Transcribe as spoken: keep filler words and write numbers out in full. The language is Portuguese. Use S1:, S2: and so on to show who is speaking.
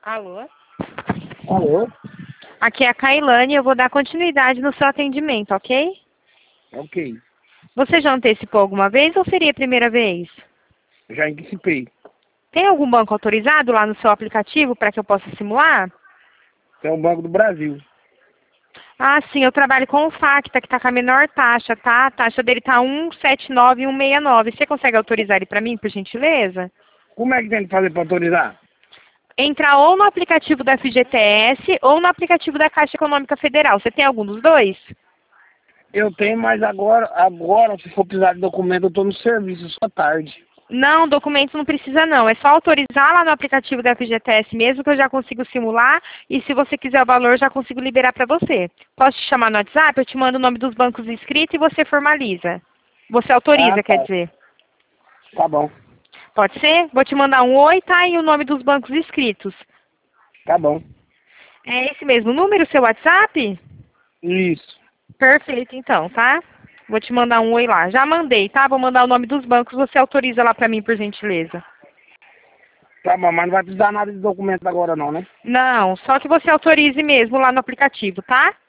S1: Alô?
S2: Alô?
S1: Aqui é a Kailane e eu vou dar continuidade no seu atendimento, ok?
S2: Ok.
S1: Você já antecipou alguma vez ou seria a primeira vez?
S2: Já antecipei.
S1: Tem algum banco autorizado lá no seu aplicativo para que eu possa simular?
S2: É um Banco do Brasil.
S1: Ah, sim, eu trabalho com o Facta, que está com a menor taxa, tá? A taxa dele tá um vírgula setenta e nove e um vírgula sessenta e nove. Você consegue autorizar ele para mim, por gentileza?
S2: Como é que tem que fazer para autorizar?
S1: Entrar ou no aplicativo da F G T S ou no aplicativo da Caixa Econômica Federal. Você tem algum dos dois?
S2: Eu tenho, mas agora, agora se for precisar de documento, eu estou no serviço, só tarde.
S1: Não, documento não precisa não. É só autorizar lá no aplicativo da F G T S mesmo que eu já consigo simular e se você quiser o valor, eu já consigo liberar para você. Posso te chamar no WhatsApp? Eu te mando o nome dos bancos inscritos e você formaliza. Você
S2: Ah,
S1: autoriza, quer
S2: tá.
S1: dizer.
S2: Tá bom.
S1: Pode ser? Vou te mandar um oi, tá? E o nome dos bancos inscritos.
S2: Tá bom.
S1: É esse mesmo número, seu WhatsApp?
S2: Isso.
S1: Perfeito, então, tá? Vou te mandar um oi lá. Já mandei, tá? Vou mandar o nome dos bancos. Você autoriza lá para mim, por gentileza.
S2: Tá bom, mas não vai precisar nada de documento agora não, né?
S1: Não, só que você autorize mesmo lá no aplicativo, tá?